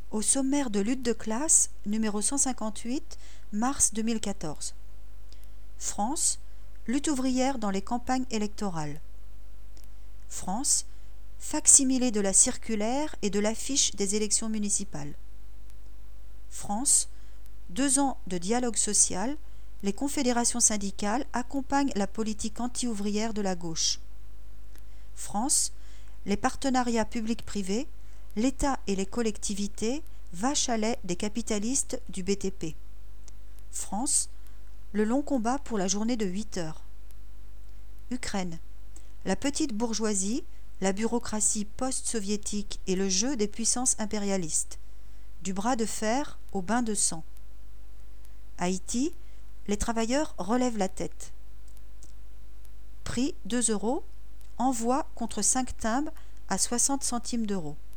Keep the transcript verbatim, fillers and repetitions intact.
Au sommaire de lutte de classe, numéro cent cinquante-huit, mars deux mille quatorze. France, lutte ouvrière dans les campagnes électorales. France, fac-similé de la circulaire et de l'affiche des élections municipales. France, deux ans de dialogue social, les confédérations syndicales accompagnent la politique anti-ouvrière de la gauche. France, les partenariats publics-privés, l'État et les collectivités, vache à lait des capitalistes du B T P. France, le long combat pour la journée de huit heures. Ukraine, la petite bourgeoisie, la bureaucratie post-soviétique et le jeu des puissances impérialistes. Du bras de fer au bain de sang. Haïti, les travailleurs relèvent la tête. Prix deux euros, envoi contre cinq timbres à soixante centimes d'euros.